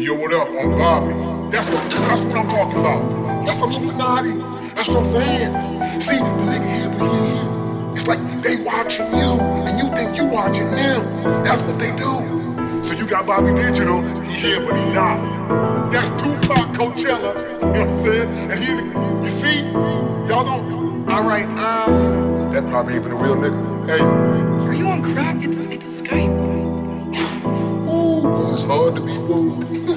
Yo, what up, on Bobby? That's what I'm talking about. That's some Illuminati. That's what I'm saying. See, the nigga here, but he here. It's like they watching you, and you think you watching them. That's what they do. So you got Bobby Digital, he here, but he not. That's Tupac Coachella, you know what I'm saying? And he, you see, y'all don't. All right, that probably ain't been a real nigga. Hey, Are you on crack? It's Skype. ooh, boy, it's hard to be woke.